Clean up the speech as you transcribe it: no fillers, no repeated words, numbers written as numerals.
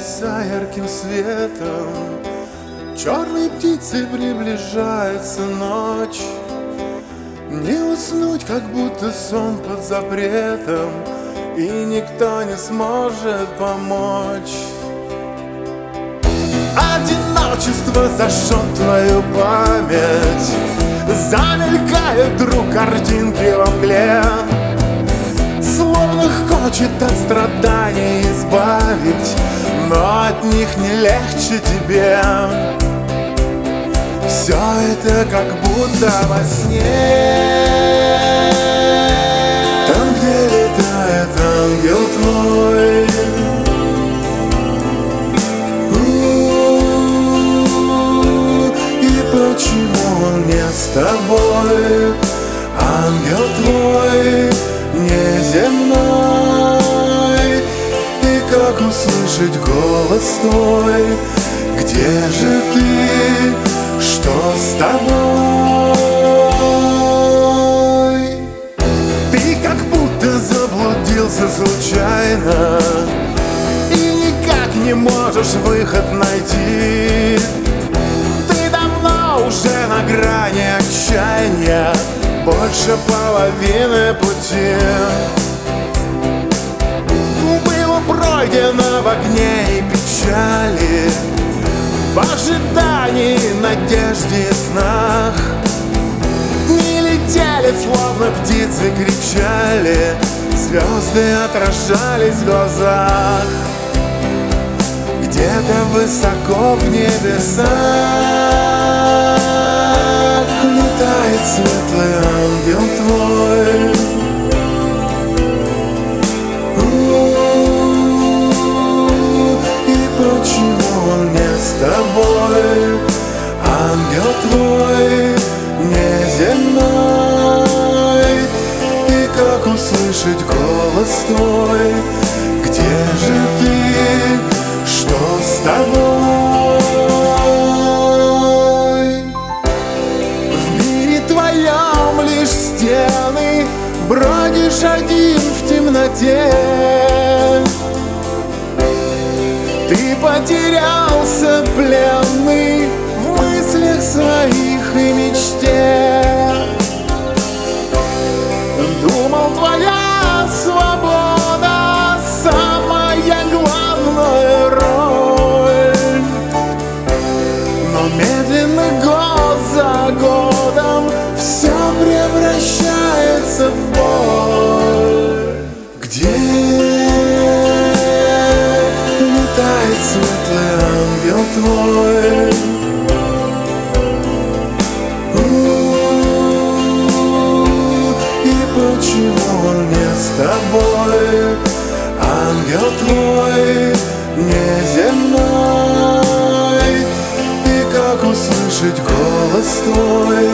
небеса ярким светом, черной птицей приближается ночь. Не уснуть, как будто сон под запретом, и никто не сможет помочь. Одиночество зажжет твою память, замелькают вдруг картинки во мгле, словно хочет от страданий избавить, но от них не легче тебе. Все это как будто во сне, там, где летает ангел твой. И почему он не с тобой, ангел твой неземной? И как услышать голос твой? Где же ты? Что с тобой? Ты как будто заблудился случайно и никак не можешь выход найти. Ты давно уже на грани отчаяния, больше половины пути было пройдено в огне и печали, в ожидании, надежде и снах. Не летели, словно птицы кричали, звезды отражались в глазах. Где-то высоко в небесах летает светлый ангел твой. И почему он не с тобой, ангел твой неземной? И как услышать голос твой? Где же ты? Что с тобой? В мире твоем лишь стены, бродишь один в темноте. Ты потерялся пленный в мыслях своих и мечте. Думал, твоя свобода самая главная роль, но медленно, год за годом, все превращается в боль. Где летает светлый ангел твой? И почему он не с тобой, ангел твой неземной? И как услышать голос твой?